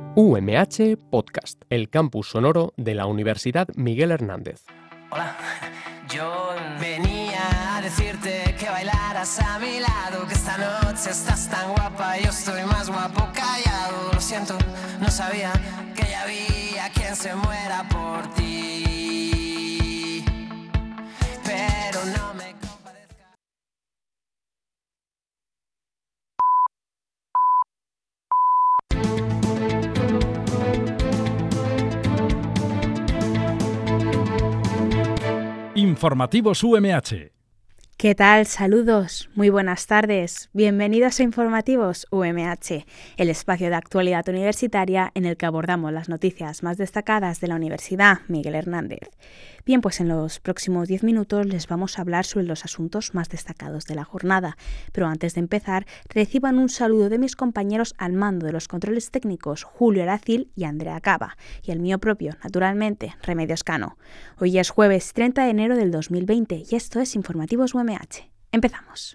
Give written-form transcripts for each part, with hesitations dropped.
UMH Podcast, el campus sonoro de la Universidad Miguel Hernández. Hola, yo venía a decirte que bailaras a mi lado, que esta noche estás tan guapa, yo estoy más guapo callado. Lo siento, no sabía que ya había quien se muera por ti, pero no me compadezca. Informativos UMH. ¿Qué tal? Saludos, muy buenas tardes. Bienvenidos a Informativos UMH, el espacio de actualidad universitaria en el que abordamos las noticias más destacadas de la Universidad Miguel Hernández. Bien, pues en los próximos 10 minutos les vamos a hablar sobre los asuntos más destacados de la jornada. Pero antes de empezar, reciban un saludo de mis compañeros al mando de los controles técnicos, Julio Aracil y Andrea Cava, y el mío propio, naturalmente, Remedios Cano. Hoy es jueves 30 de enero del 2020 y esto es Informativos UMH. Empezamos.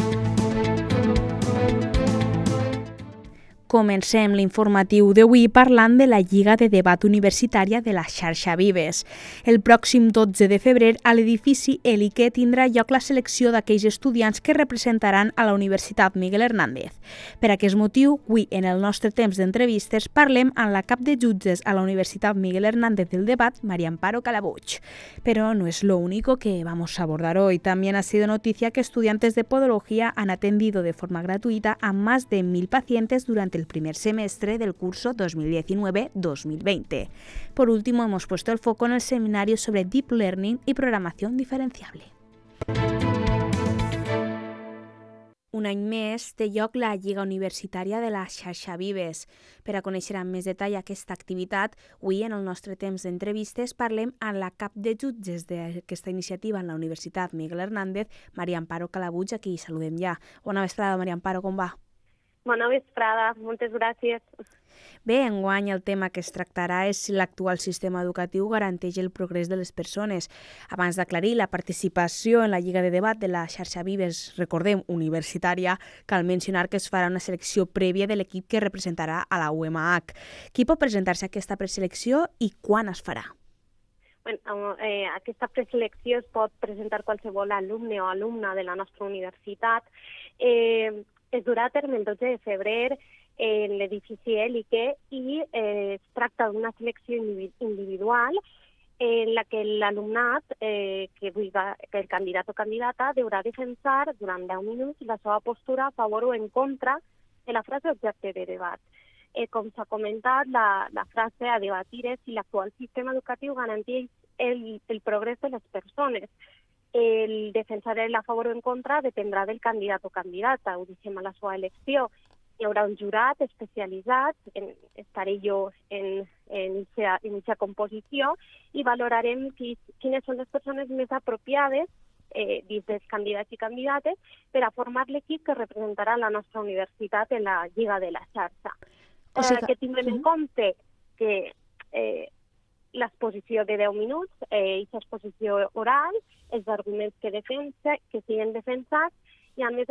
Comencem l'informatiu d'avui parlant de la Lliga de Debat Universitària de la Xarxa Vives. El pròxim 12 de febrer a l'edifici Elique tindrà lloc la selecció d'aquells estudiants que representaran a la Universitat Miguel Hernández. Per aquest motiu, avui, en el nostre temps d'entrevistes, parlem amb la cap de jutges a la Universitat Miguel Hernández del Debat, María Amparo Calabuig. Pero no es lo único que vamos a abordar hoy. También ha sido noticia que estudiantes de podología han atendido de forma gratuita a más de 1.000 pacientes durante el primer semestre del curso 2019-2020. Por último, hemos puesto el foco en el seminario sobre Deep Learning y programación diferenciable. Un any més té lloc la Lliga Universitària de la Xarxa Vives. Per a conèixer amb més detall aquesta activitat, avui en el nostre temps d'entrevistes parlem amb la cap de jutges d'aquesta iniciativa en la Universitat Miguel Hernández, María Amparo Calabuig, a qui saludem ja. Bona vesprada, María Amparo, com va? Bona vesprada, moltes gràcies. Bé, enguany el tema que es tractarà és si l'actual sistema educatiu garanteix el progrés de les persones. Abans d'aclarir la participació en la Lliga de Debat de la Xarxa Vives, recordem, universitària, cal mencionar que es farà una selecció prèvia de l'equip que representarà a la UMH. Qui pot presentar-se a aquesta preselecció i quan es farà? Aquesta preselecció es pot presentar qualsevol alumne o alumna de la nostra universitat. Es durà a terme el 12 de febrer en l'edifici Elique i es tracta d'una selecció individual en la que l'alumnat, que el candidat o candidata, deurà defensar durant 10 minuts la seva postura a favor o en contra de la frase objecte de debat. Com s'ha comentat, la frase a debatir és si l'actual sistema educatiu garanteix el progrés de les persones. El defensar a favor o en contra dependrà del candidat o candidata, ho deixem a la seva elecció. Hi haurà un jurat especialitzat, estaré jo en aquesta composició, i valorarem quines són les persones més apropiades dins dels candidats i candidates per a formar l'equip que representarà la nostra universitat en la Lliga de la Xarxa. Que tindrem en compte que l'exposició de 10 minuts, aquesta exposició oral, els arguments que siguin defensats i, a més,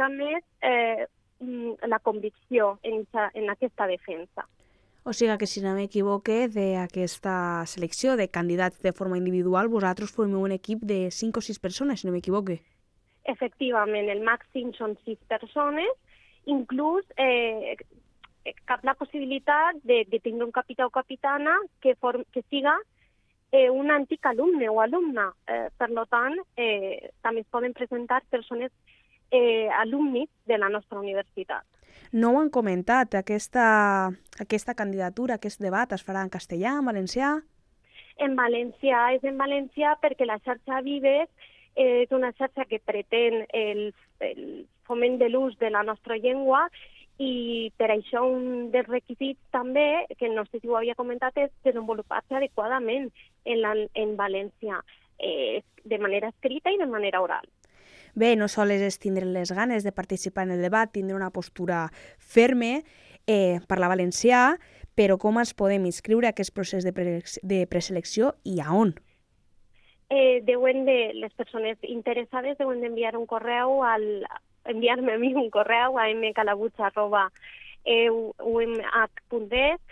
la convicció en aquesta defensa. O sigui que, si no m'equivoque, d'aquesta selecció de candidats de forma individual, vosaltres formeu un equip de 5 o 6 persones, si no m'equivoque. Efectivament, el màxim són 6 persones, inclús cap la possibilitat de tindre un capità o capitana que siga un antic alumne o alumna. Per tant, també es poden presentar persones alumnis de la nostra universitat. No ho han comentat, aquesta candidatura, aquest debat es farà en castellà, en valencià? En valencià, és en valencià perquè la xarxa Vives és una xarxa que pretén el foment de l'ús de la nostra llengua i per això un dels requisits també, que no sé si ho havia comentat, és desenvolupar-se adequadament en valencià, de manera escrita i de manera oral. Bé, no sols és tindre les ganes de participar en el debat, tindre una postura ferme, parlar valencià, però com ens podem inscriure a aquest procés de preselecció i a on? Les persones interessades deuen d'enviar un correu enviar-me a mi un correu a mcalabuig@umh.es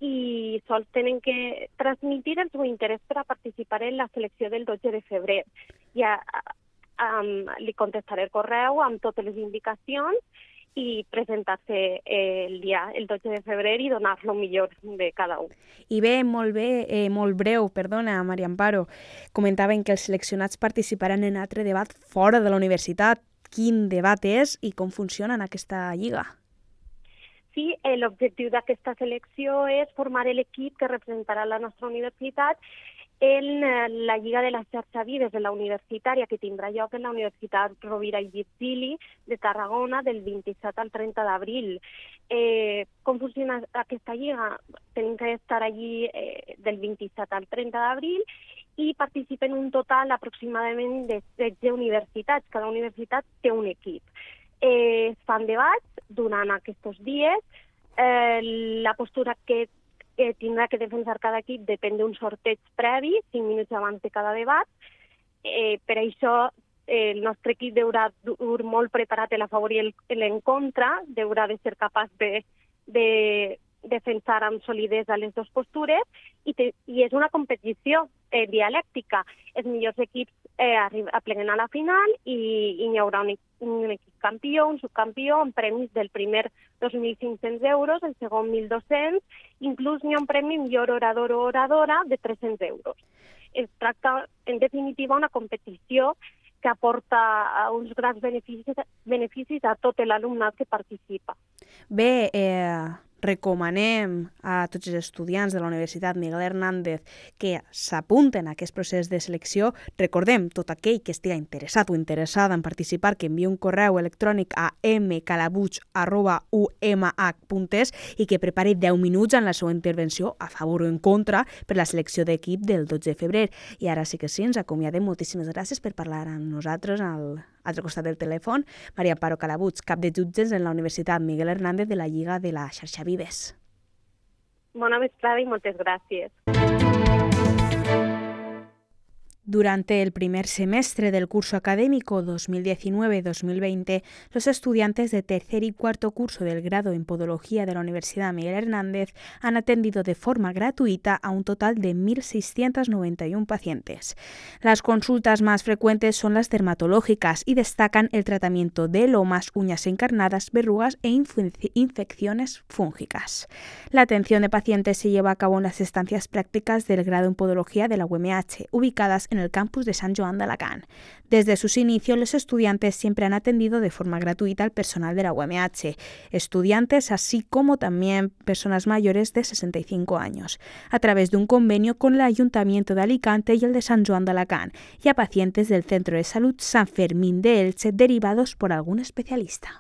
i sols tenen que transmitir el seu interès per a participar en la selecció del 12 de febrer. Ja li contestaré el correu amb totes les indicacions i presentar-se el 12 de febrer i donar lo millor de cada un. I molt breu, Maria Amparo, comentaven que els seleccionats participaran en altre debat fora de la universitat. Quin debat és i com funciona en aquesta lliga? Sí, l'objectiu d'aquesta selecció és formar l'equip que representarà la nostra universitat en la Lliga de la Xarxa Vives de la Universitària, que tindrà lloc en la Universitat Rovira i Virgili de Tarragona del 27 al 30 d'abril. Com funciona aquesta lliga? Tenim que estar allí del 27 al 30 d'abril i participen un total aproximadament de 16 universitats. Cada universitat té un equip. Es fan debats durant aquests dies. La postura que tindrà que defensar cada equip depèn d'un sorteig previ, 5 minuts abans de cada debat. Per això el nostre equip deurà dur molt preparat a favor i en contra, deurà de ser capaç de defensar amb solidesa les dues postures i és una competició dialèctica. Els millors equips apleguen a la final i hi haurà un equip campió, un subcampió, amb premis del primer 2.500 euros, el segon 1.200, inclús hi ha un premi millor orador o oradora de 300 euros. Es tracta, en definitiva, una competició que aporta uns grans beneficis a tot l'alumnat que participa. Bé, recomanem a tots els estudiants de la Universitat Miguel Hernández que s'apunten a aquest procés de selecció. Recordem, tot aquell que estigui interessat o interessada en participar, que enviï un correu electrònic a mcalabuig@umh.es i que prepari 10 minuts en la seva intervenció a favor o en contra per la selecció d'equip del 12 de febrer. I ara sí que sí, ens acomiadem. Moltíssimes gràcies per parlar amb nosaltres al altre costat del telèfon. Maria Amparo Calabuig, cap de jutges en la Universitat Miguel Hernández de la Lliga de la Xarxa Vives. Bona vesprada y muchas gracias. Durante el primer semestre del curso académico 2019-2020, los estudiantes de tercer y cuarto curso del grado en Podología de la Universidad Miguel Hernández han atendido de forma gratuita a un total de 1.691 pacientes. Las consultas más frecuentes son las dermatológicas y destacan el tratamiento de lomas, uñas encarnadas, verrugas e infecciones fúngicas. La atención de pacientes se lleva a cabo en las estancias prácticas del grado en Podología de la UMH, ubicadas en el campus de Sant Joan d'Alacant. Desde sus inicios, los estudiantes siempre han atendido de forma gratuita al personal de la UMH, estudiantes así como también personas mayores de 65 años, a través de un convenio con el Ayuntamiento de Alicante y el de Sant Joan d'Alacant, y a pacientes del Centro de Salud San Fermín de Elche derivados por algún especialista.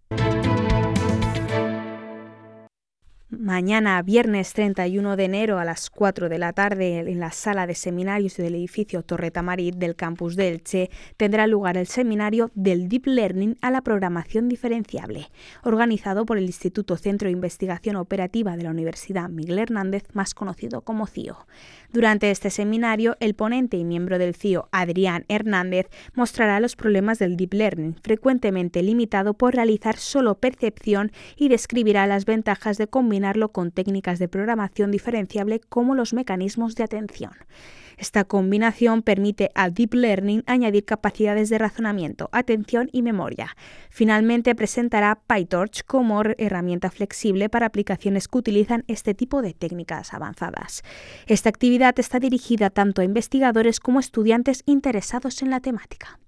Mañana, viernes 31 de enero a las 4 de la tarde, en la sala de seminarios del edificio Torre Tamarit del campus de Elche, tendrá lugar el seminario del Deep Learning a la programación diferenciable, organizado por el Instituto Centro de Investigación Operativa de la Universidad Miguel Hernández, más conocido como CIO. Durante este seminario, el ponente y miembro del CIO, Adrián Hernández, mostrará los problemas del Deep Learning, frecuentemente limitado por realizar solo percepción, y describirá las ventajas de combinarlo con técnicas de programación diferenciable como los mecanismos de atención. Esta combinación permite al Deep Learning añadir capacidades de razonamiento, atención y memoria. Finalmente, presentará PyTorch como herramienta flexible para aplicaciones que utilizan este tipo de técnicas avanzadas. Esta actividad está dirigida tanto a investigadores como a estudiantes interesados en la temática.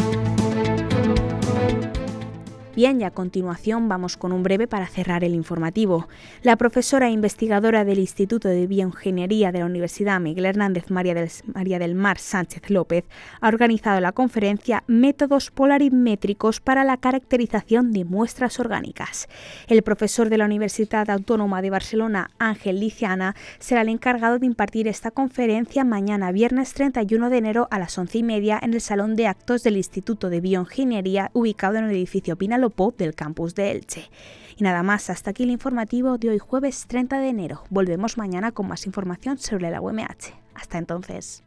Bien, y a continuación vamos con un breve para cerrar el informativo. La profesora e investigadora del Instituto de Bioingeniería de la Universidad Miguel Hernández, María del Mar Sánchez López, ha organizado la conferencia Métodos polarimétricos para la caracterización de muestras orgánicas. El profesor de la Universidad Autónoma de Barcelona, Ángel Liciana, será el encargado de impartir esta conferencia mañana, viernes 31 de enero a las 11:30 en el Salón de Actos del Instituto de Bioingeniería, ubicado en el edificio Pinalopó del campus de Elche. Y nada más, hasta aquí el informativo de hoy, jueves 30 de enero. Volvemos mañana con más información sobre la UMH. Hasta entonces.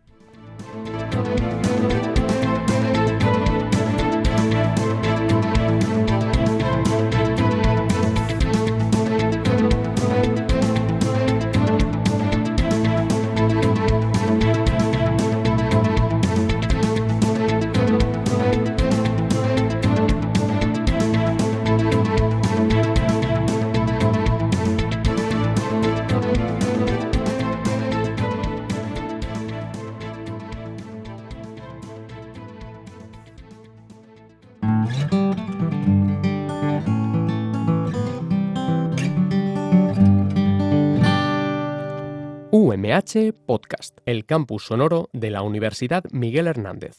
UMH Podcast, el campus sonoro de la Universidad Miguel Hernández.